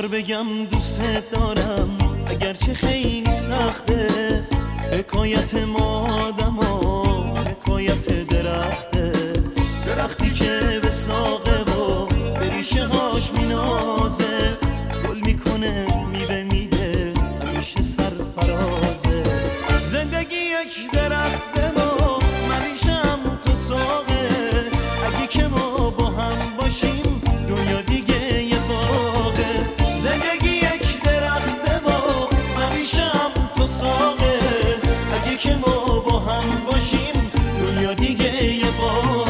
بذار بگم دوست دارم اگرچه خیلی سخته، حکایت ما آدما حکایت درخته، درختی که به ساقه و به ریشه هاش مینازه، گل میکنه میوه میده همیشه سرفرازه. زندگی یک درخته و من ریشم تو ساقه، اگه که ما با هم باشیم دنیا دیگه یه باغه. زندگی یک درخته و من ریشم تو ساقه، اگه که ما با هم باشیم دنیا دیگه یه باغه.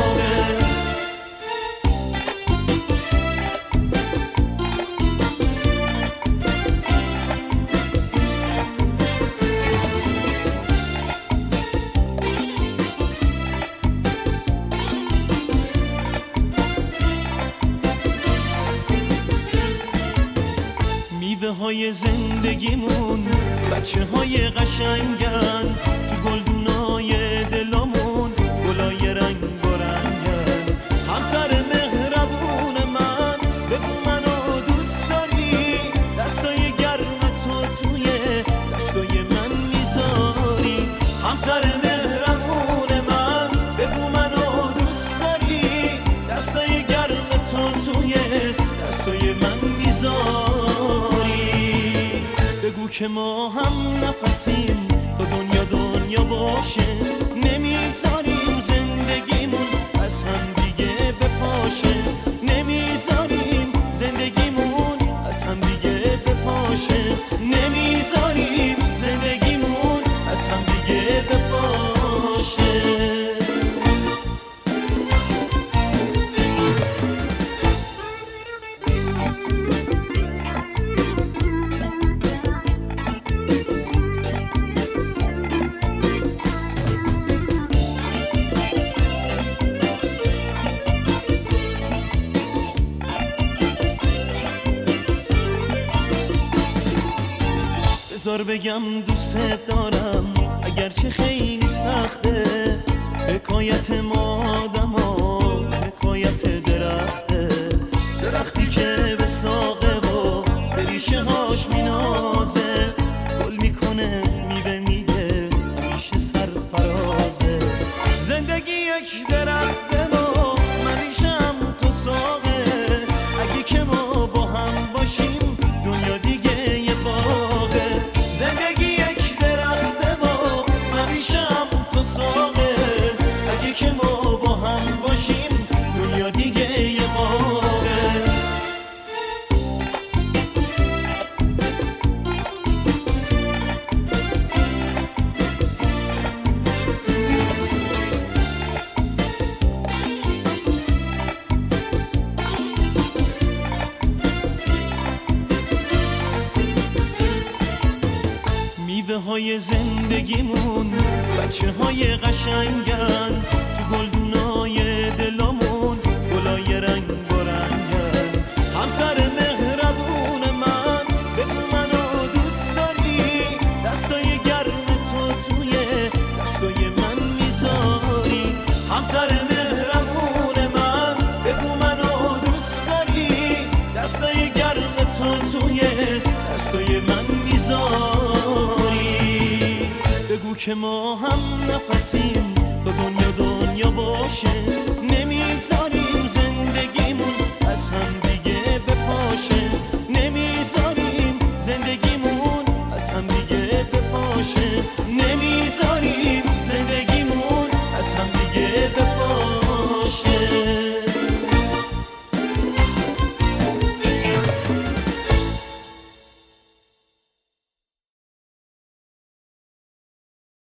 میوه های زندگیمون بچه های قشنگن، تو گلدونای دلامون گلای رنگ و رنگن. همسر مهربون من بگو منو دوست داری، دستای گرم تو توی دستای من میذاری. همسر مهربون من بگو منو دوست داری، دستای گرم تو توی دستای من میذاری. بگو که ما هم نفسیم تا دنیا باشه، نمیذاریم زندگیمون از هم دیگه بپاشه، نمیذاریم زندگیمون از هم دیگه بپاشه، نمیذاریم زندگیمون از هم دیگه بپاشه. بذار بگم دوست دارم اگرچه خیلی سخته، حکایت ما آدما حکایت درخته، درختی که به ساقه و به ریشه هاش مینازه، گل میکنه میوه میده همیشه سرفرازه. زندگی یک درخته و من ریشم تو ساقه، اگه که ما با هم باشیم دنیا دیگه یه باغه. زندگی یک درخته با من ریشم تو ساقه، اگه که ما با هم باشیم دنیا دیگه یه باغه. میوه های زندگیمون بچه های قشنگن، تو گلدونای دلامون گلای رنگ و رنگن. همسر مهربون من بگو منو دوست داری، دستای گرم تو توی دستای من میذاری. همسر مهربون من بگو منو دوست داری، دستای گرم تو توی دستای من میذاری. بگو که ما هم نفسیم تا دنیا باشه، نمیذاریم زندگیمون از هم دیگه بپاشه، نمیذاریم زندگیمون از هم دیگه بپاشه،